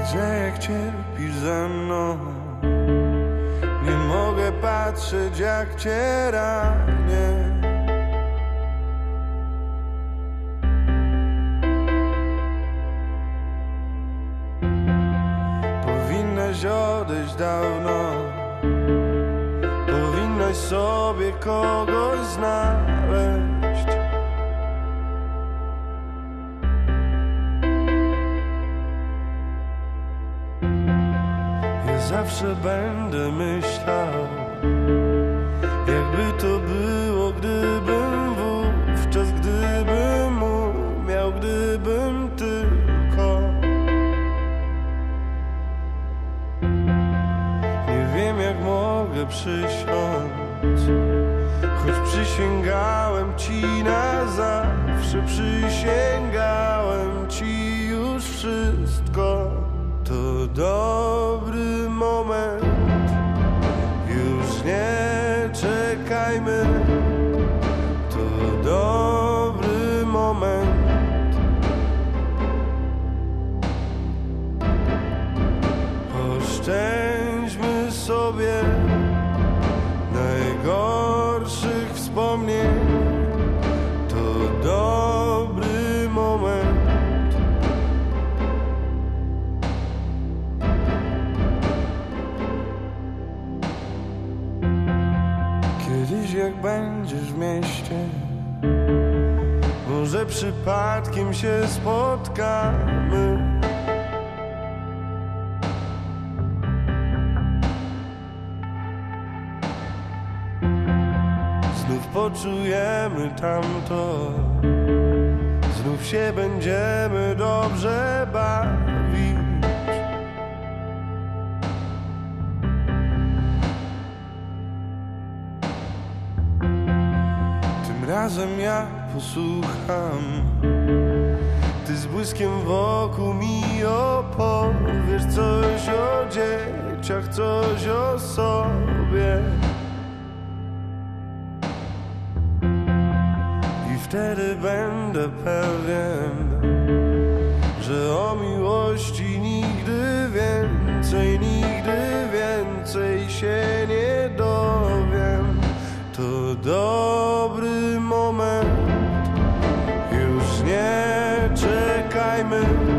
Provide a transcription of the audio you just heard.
Widzę, jak cierpisz ze mną. Nie mogę patrzeć, jak cię ranię. Powinnaś odejść dawno. Powinnaś sobie kogoś znaleźć. Ja zawsze będę myślał, jakby to było, gdybym wówczas, gdybym umiał, gdybym tylko. Nie wiem, jak mogę przysiąc, choć przysięgałem ci na zawsze, przysięgałem ci już wszystko. To dobry moment, już nie czekajmy. To dobry moment. Oszczędźmy sobie najgorszych wspomnień. To dobry moment. Kiedyś, jak będziesz w mieście, może przypadkiem się spotkamy. Znów poczujemy tamto, znów się będziemy dobrze bawić. Tym razem ja posłucham, ty z błyskiem wokół mi opowiesz coś o dzieciach, coś o sobie. I wtedy będę pewien, że o miłości nigdy więcej się nie dowiem. To dobry moment, już nie czekajmy.